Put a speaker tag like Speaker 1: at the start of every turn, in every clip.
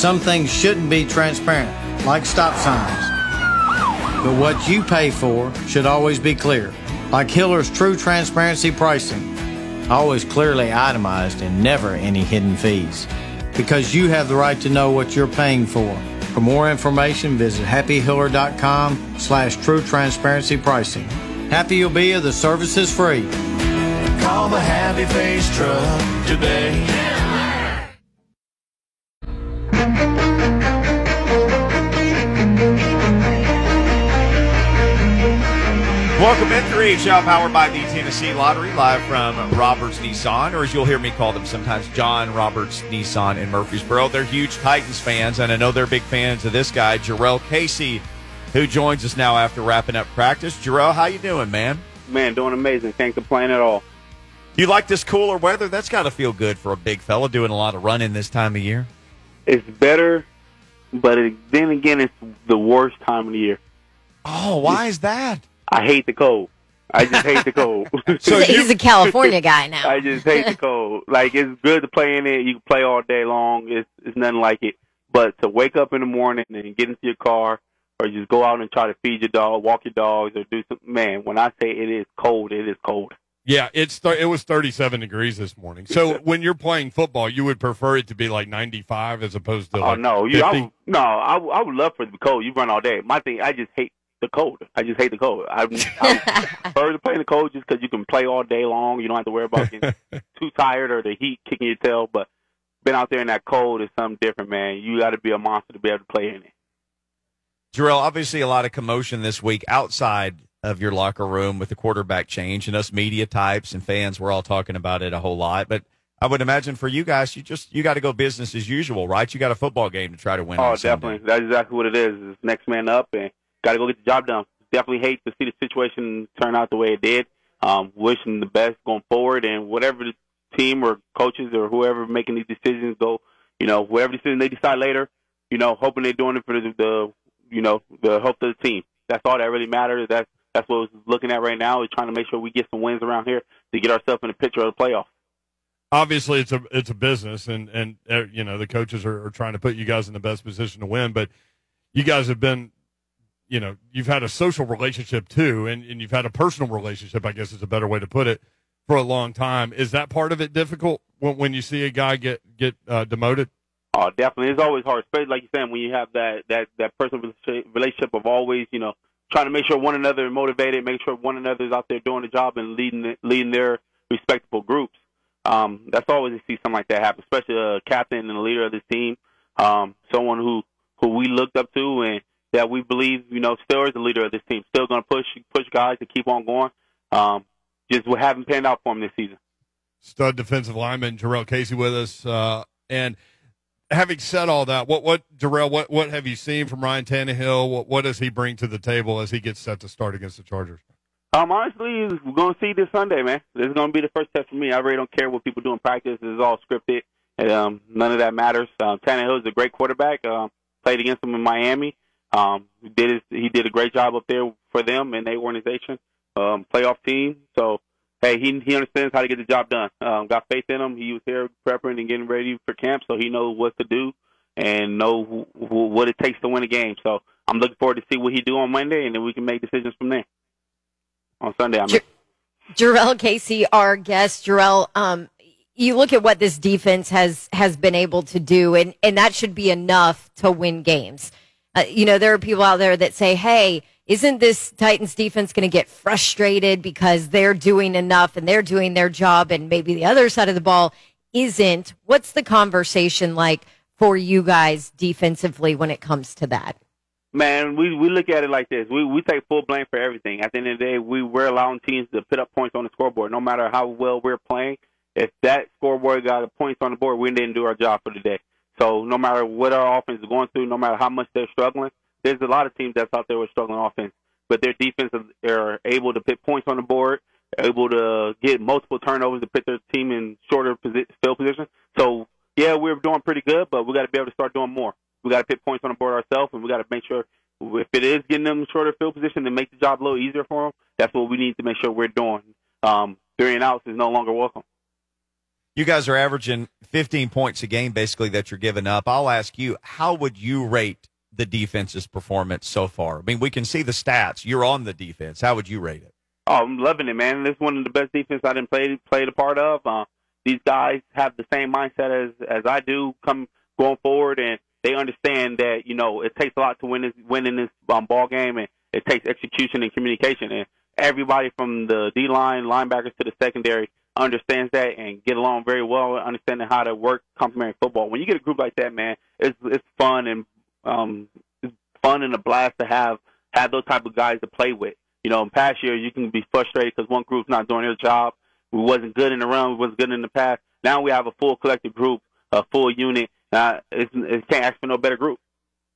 Speaker 1: some things shouldn't be transparent, like stop signs. But what you pay for should always be clear, like Hiller's true transparency pricing. Always clearly itemized and never any hidden fees. Because you have the right to know what you're paying for. For more information, visit happyhiller.com/true transparency pricing. Happy you'll be, the service is free.
Speaker 2: Call the Happy Face Truck today.
Speaker 3: Welcome in, 3 Show, powered by the Tennessee Lottery, live from Roberts Nissan, or as you'll hear me call them sometimes, John Roberts Nissan in Murfreesboro. They're huge Titans fans, and I know they're big fans of this guy, Jurrell Casey, who joins us now after wrapping up practice. Jurrell, how you doing, man?
Speaker 4: Man, doing amazing. Can't complain at all.
Speaker 3: You like this cooler weather? That's got to feel good for a big fella doing a lot of running this time of year.
Speaker 4: It's better, but then again, it's the worst time of the year.
Speaker 3: Oh, why is that?
Speaker 4: I hate the cold. I just hate the cold.
Speaker 5: So he's a California guy now.
Speaker 4: I just hate the cold. Like, it's good to play in it. You can play all day long. It's nothing like it. But to wake up in the morning and get into your car or just go out and try to feed your dog, walk your dogs, or do something, man, when I say it is cold, it is cold.
Speaker 6: Yeah, it was 37 degrees this morning. So when you're playing football, you would prefer it to be like 95 as opposed to like 50?
Speaker 4: I would love for it to be cold. You run all day. My thing, I just hate the cold. I just hate the cold. I prefer to play in the cold just because you can play all day long. You don't have to worry about getting too tired or the heat kicking your tail. But being out there in that cold is something different, man. You got to be a monster to be able to play in it.
Speaker 3: Jurrell, obviously a lot of commotion this week outside of your locker room with the quarterback change, and us media types and fans, we're all talking about it a whole lot. But I would imagine for you guys, you got to go business as usual, right? You got a football game to try to win.
Speaker 4: Oh, definitely. That's exactly what it is. It's next man up, and got to go get the job done. Definitely hate to see the situation turn out the way it did. Wish them the best going forward, and whatever the team or coaches or whoever making these decisions go, whatever decision they decide later, hoping they're doing it for the hope of the team. That's all that really matters. That's what we're looking at right now, is trying to make sure we get some wins around here to get ourselves in the picture of the playoffs.
Speaker 6: Obviously, it's a business, and the coaches are trying to put you guys in the best position to win. But you guys have been, you've had a social relationship too, and you've had a personal relationship, I guess is a better way to put it, for a long time. Is that part of it difficult when you see a guy get demoted?
Speaker 4: Oh, definitely. It's always hard, especially like you're saying, when you have that personal relationship of always, trying to make sure one another is motivated, make sure one another is out there doing the job and leading their respectable groups. That's always to see something like that happen, especially a captain and a leader of this team, someone who we looked up to and that we believe, still is the leader of this team, still going to push guys to keep on going. Just what haven't panned out for him this season.
Speaker 6: Stud defensive lineman Jurrell Casey with us, and having said all that, Jurrell, what have you seen from Ryan Tannehill? What does he bring to the table as he gets set to start against the Chargers?
Speaker 4: Honestly, we're going to see this Sunday, man. This is going to be the first test for me. I really don't care what people do in practice. This is all scripted. And, none of that matters. Tannehill is a great quarterback. Played against him in Miami. He did a great job up there for them and their organization, playoff team. So, hey, he understands how to get the job done. Got faith in him. He was here prepping and getting ready for camp, so he knows what to do and know what it takes to win a game. So I'm looking forward to see what he do on Monday, and then we can make decisions from there. On Sunday,
Speaker 5: Jurrell Casey, our guest. Jurrell, you look at what this defense has been able to do, and that should be enough to win games. There are people out there that say, hey, isn't this Titans defense going to get frustrated because they're doing enough and they're doing their job and maybe the other side of the ball isn't? What's the conversation like for you guys defensively when it comes to that?
Speaker 4: Man, we look at it like this. We take full blame for everything. At the end of the day, we're allowing teams to put up points on the scoreboard. No matter how well we're playing, if that scoreboard got points on the board, we didn't do our job for the day. So no matter what our offense is going through, no matter how much they're struggling, there's a lot of teams that's out there with struggling offense. But their defense are able to put points on the board, able to get multiple turnovers to put their team in shorter field position. So, yeah, we're doing pretty good, but we got to be able to start doing more. We got to put points on the board ourselves, and we got to make sure if it is getting them shorter field position to make the job a little easier for them, that's what we need to make sure we're doing. 3 and outs is no longer welcome.
Speaker 3: You guys are averaging 15 points a game, basically, that you're giving up. I'll ask you, how would you rate the defense's performance so far? I mean, we can see the stats. You're on the defense. How would you rate it?
Speaker 4: Oh, I'm loving it, man. This is one of the best defense I didn't play a part of. These guys have the same mindset as I do going forward, and they understand that, it takes a lot to win in this ball game, and it takes execution and communication. And everybody from the D-line, linebackers to the secondary understands that and get along very well, understanding how to work complementary football. When you get a group like that, man, it's fun and it's fun and a blast to have those type of guys to play with. In past years, you can be frustrated because one group's not doing their job. We wasn't good in the run. We wasn't good in the past. Now we have a full collective group, a full unit. It can't ask for no better group.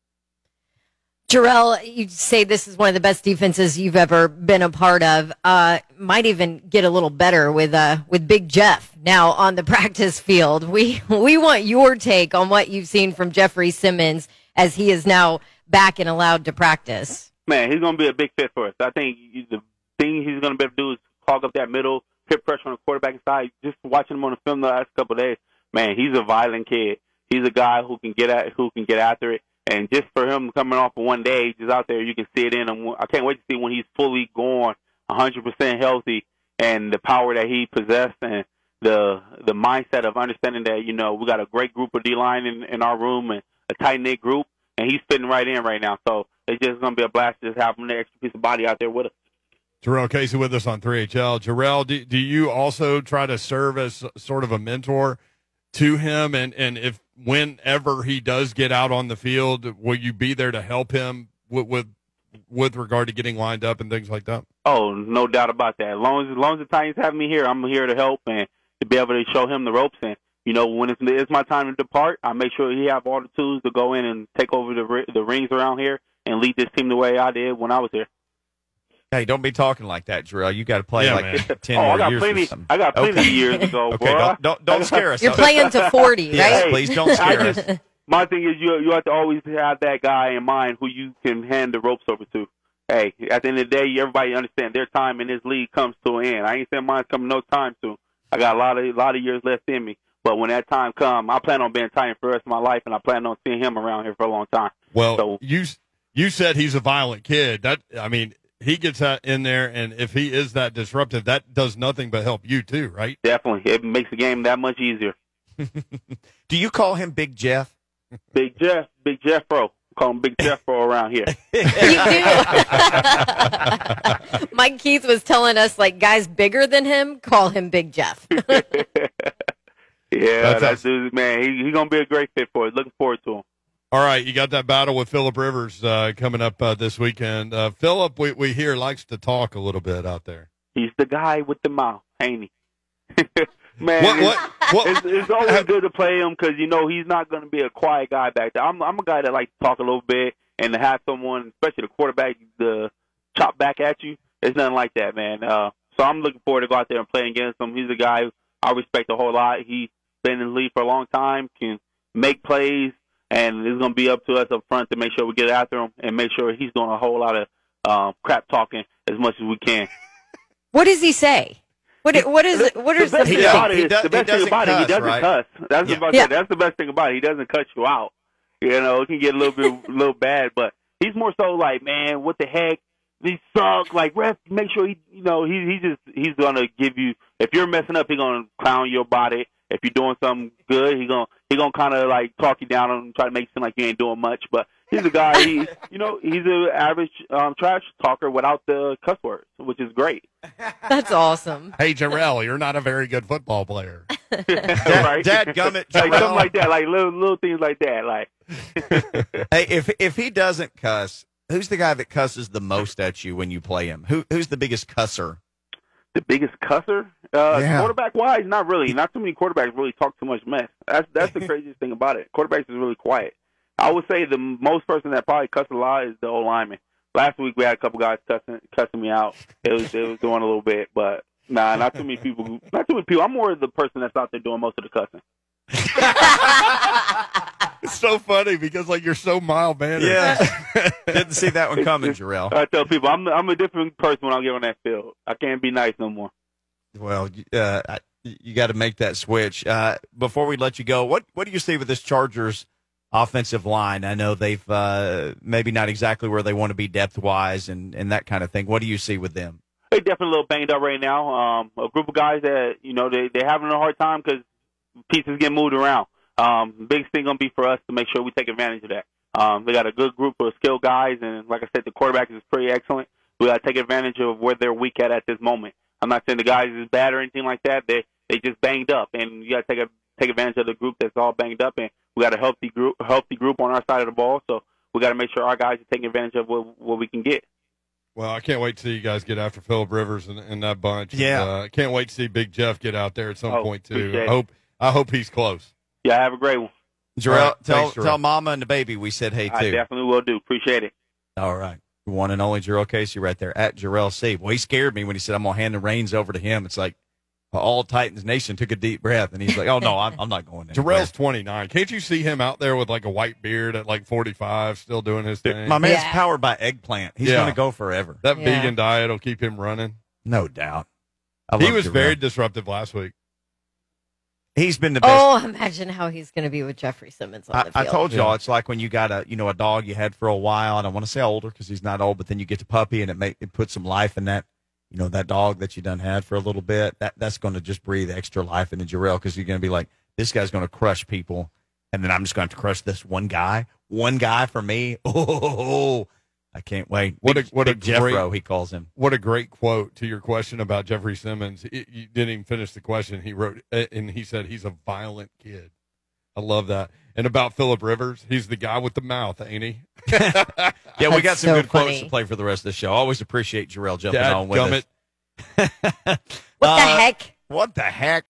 Speaker 5: Jarrell, you say this is one of the best defenses you've ever been a part of. Might even get a little better with Big Jeff now on the practice field. We want your take on what you've seen from Jeffrey Simmons as he is now back and allowed to practice.
Speaker 4: Man, he's going to be a big fit for us. I think the thing he's going to be able to do is clog up that middle, put pressure on the quarterback side. Just watching him on the film the last couple of days, man, he's a violent kid. He's a guy who can get after it. And just for him coming off of one day, just out there, you can see it in him. I can't wait to see when he's fully gone, 100% healthy, and the power that he possessed and the mindset of understanding that, we got a great group of D-line in our room and a tight-knit group, and he's fitting right in right now. So it's just going to be a blast to just have him, the extra piece of body out there with us.
Speaker 6: Jarrell Casey with us on 3HL. Jarrell, do you also try to serve as sort of a mentor to him? And if whenever he does get out on the field, will you be there to help him with regard to getting lined up and things like that?
Speaker 4: Oh, no doubt about that. As long as the Titans have me here, I'm here to help and to be able to show him the ropes. And, when it's my time to depart, I make sure he have all the tools to go in and take over the rings around here and lead this team the way I did when I was here.
Speaker 3: Hey, don't be talking like that, Jarrell. You got to play 10
Speaker 4: more
Speaker 3: years or something.
Speaker 4: I got plenty of years to go,
Speaker 3: okay, don't scare us.
Speaker 5: You're playing to 40, right?
Speaker 3: Yes, please don't scare us.
Speaker 4: My thing is you have to always have that guy in mind who you can hand the ropes over to. Hey, at the end of the day, everybody understands their time in this league comes to an end. I ain't saying mine's coming no time soon. I got a lot of years left in me. But when that time comes, I plan on being Titan for the rest of my life, and I plan on seeing him around here for a long time.
Speaker 6: Well,
Speaker 4: so,
Speaker 6: you said he's a violent kid. He gets out in there, and if he is that disruptive, that does nothing but help you too, right?
Speaker 4: Definitely. It makes the game that much easier.
Speaker 3: Do you call him Big Jeff?
Speaker 4: Big Jeff Bro. Call him Big Jeff Bro around here.
Speaker 5: You do. Mike Keith was telling us, guys bigger than him, call him Big Jeff.
Speaker 4: Yeah, that dude, man, he's going to be a great fit for us. Looking forward to him.
Speaker 6: All right, you got that battle with Phillip Rivers coming up this weekend. Phillip, we hear, likes to talk a little bit out there.
Speaker 4: He's the guy with the mouth, ain't he? Man, it's always good to play him because, he's not going to be a quiet guy back there. I'm a guy that likes to talk a little bit and to have someone, especially the quarterback, to chop back at you. It's nothing like that, man. So I'm looking forward to go out there and playing against him. He's a guy I respect a whole lot. He's been in the league for a long time, can make plays, and it's going to be up to us up front to make sure we get after him and make sure he's doing a whole lot of crap talking as much as we can.
Speaker 5: What does he say? What is
Speaker 4: the best thing about it? The best thing about it, he doesn't cuss. That's the best thing about it. He doesn't cut you out. It can get a little bad, but he's more so like, man, what the heck? These suck. Like, ref, make sure he's gonna give you. If you're messing up, he's gonna clown you about it. If you're doing something good, he's gonna kind of like talk you down and try to make it seem like you ain't doing much. But he's a guy. He's an average trash talker without the cuss words, which is great.
Speaker 5: That's awesome.
Speaker 6: Hey, Jarrell, you're not a very good football player.
Speaker 4: Right?
Speaker 3: Dadgummit,
Speaker 4: like something like that, like little things like that. Like,
Speaker 3: hey, if he doesn't cuss, who's the guy that cusses the most at you when you play him? Who's the biggest cusser?
Speaker 4: The biggest cusser? Quarterback-wise, not really. Not too many quarterbacks really talk too much mess. That's the craziest thing about it. Quarterbacks is really quiet. I would say the most person that probably cusses a lot is the old lineman. Last week we had a couple guys cussing me out. It was doing a little bit, but nah, not too many people. Not too many people. I'm more the person that's out there doing most of the cussing.
Speaker 6: It's so funny because you're so mild-mannered.
Speaker 3: Yeah, didn't see that one coming, Jarrell.
Speaker 4: I tell people I'm a different person when I get on that field. I can't be nice no more.
Speaker 3: Well, You got to make that switch. Before we let you go, what do you see with this Chargers offensive line? I know they've maybe not exactly where they want to be depth-wise and that kind of thing. What do you see with them?
Speaker 4: They're definitely a little banged up right now. A group of guys that, they're having a hard time because pieces get moved around. Biggest thing going to be for us to make sure we take advantage of that. They got a good group of skilled guys, and like I said, the quarterback is pretty excellent. We got to take advantage of where they're weak at this moment. I'm not saying the guys is bad or anything like that. They just banged up, and you got to take advantage of the group that's all banged up, and we got a healthy group on our side of the ball. So we got to make sure our guys are taking advantage of what we can get.
Speaker 6: Well, I can't wait to see you guys get after Phillip Rivers and that bunch.
Speaker 3: Yeah,
Speaker 6: I can't wait to see Big Jeff get out there at some point too. I hope he's close.
Speaker 4: Yeah, have a great one.
Speaker 3: Jarrell,
Speaker 6: right,
Speaker 3: tell Mama and the baby we said hey too.
Speaker 4: I definitely will do. Appreciate it.
Speaker 3: All right. One and only Jarrell Casey right there at Jarrell C. Well, he scared me when he said I'm going to hand the reins over to him. It's like all Titans Nation took a deep breath, and he's like, oh, no, I'm not going there.
Speaker 6: Jarrell's 29. Can't you see him out there with like a white beard at like 45 still doing his thing?
Speaker 3: My man's powered by eggplant. He's going to go forever.
Speaker 6: That vegan diet will keep him running.
Speaker 3: No doubt.
Speaker 6: He was very disruptive last week.
Speaker 3: He's been the best.
Speaker 5: Oh, imagine how he's going to be with Jeffrey Simmons on the field.
Speaker 3: I told y'all it's like when you got a dog you had for a while. I don't want to say older because he's not old, but then you get the puppy and it puts some life in that. That dog that you done had for a little bit. That's going to just breathe extra life into Jarrell because you're going to be like, this guy's going to crush people, and then I'm just going to crush this one guy. One guy for me. Oh, I can't wait. What a Jeffro, he calls him.
Speaker 6: What a great quote to your question about Jeffrey Simmons. You didn't even finish the question. He wrote, and he said he's a violent kid. I love that. And about Phillip Rivers, he's the guy with the mouth, ain't he?
Speaker 3: Yeah, we got some good quotes to play for the rest of the show. Always appreciate Jarrell jumping on with us.
Speaker 5: What the heck?
Speaker 3: What the heck?